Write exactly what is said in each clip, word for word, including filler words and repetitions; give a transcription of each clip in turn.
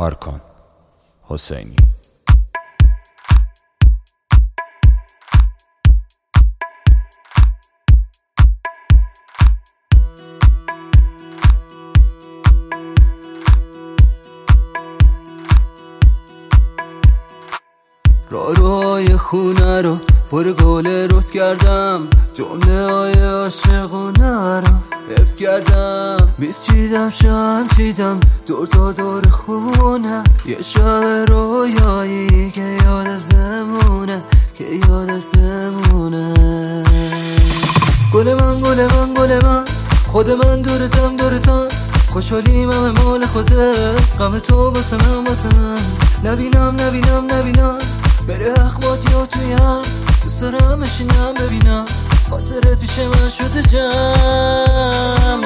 آرکان حسینی. راه روهای خونه رو پر گل روز کردم، جمله های عاشقونه رو حفظ کردم. بیست چیدم شم چیدم دور تا دور خونه، یه شب رویایی که یادت بمونه، که یادت بمونه. گل من گل من گل من، خود من دورتم دورتم، خوشحالیم همه مال خوده، غم تو واسه من واسه من. نبینم نبینم نبینم بره اخوات یا تویم، دوست دارم بشینم ببینم خاطرت پیش من شده جمع.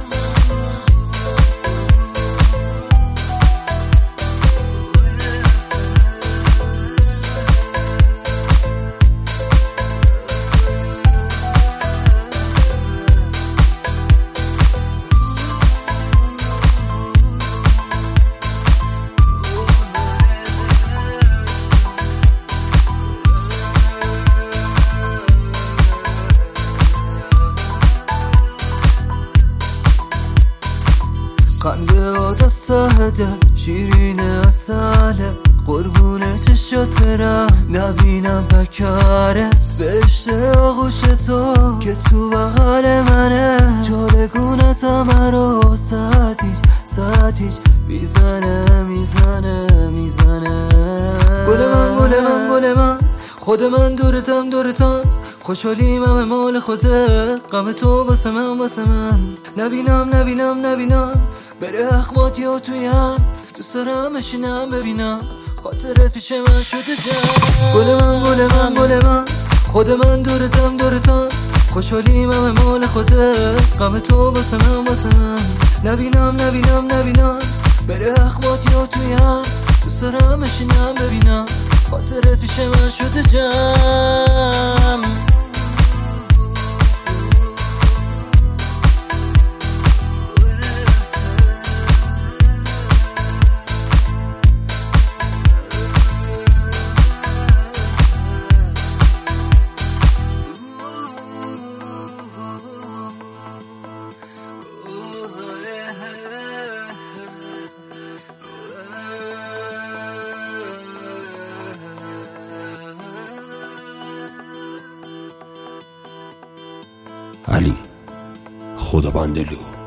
قلب آدستهده شیرین اصله، قربون چشات برم نبینم پکاره. بهشت آغوش تو که تو بغل منه، جالگونت همه رو ساعتیج ساعتیج میزنه میزنه میزنه. گل من گل من گل من، خود من دورتم دورتم، خوشحالیم همه مال خوده، غم تو واسه من واسه من. نبینم نبینم نبینم بره اخوات یا تویم، دوست دارم بشینم ببینم خاطرت پیش من شده جمع. گل من گل من گل من، خود من دورتم دورتم، خوشحالیم همه مال خوده، غم تو واسه من واسه من. نبینم نبینم نبینم بره اخوات یا تویم، دوست دارم بشینم ببینم خاطرت پیش من شده جمع. علی خدا بندلو.